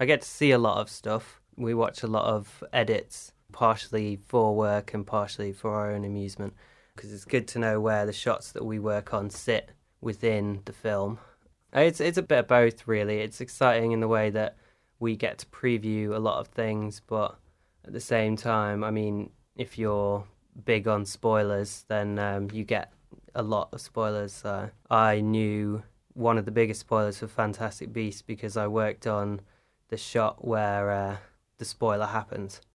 I get to see a lot of stuff. We watch a lot of edits, partially for work and partially for our own amusement, because it's good to know where the shots that we work on sit within the film. It's a bit of both, really. It's exciting in the way that we get to preview a lot of things, but at the same time, I mean, if you're big on spoilers, then you get a lot of spoilers. I knew one of the biggest spoilers for Fantastic Beasts because I worked on the shot where the spoiler happens.